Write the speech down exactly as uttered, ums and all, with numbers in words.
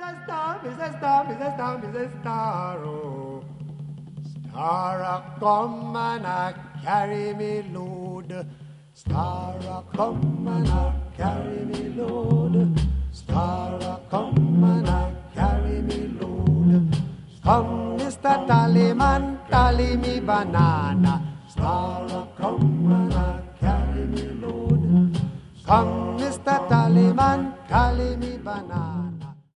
a star, is a star, is a star, is a star, oh. Star a come and a carry me load. Star a come and a carry me load. Star a come and a carry me load. Come, Mister Tallyman, tally me banana. Star a come and a carry me load. Come, Mister Tallyman, tally me banana.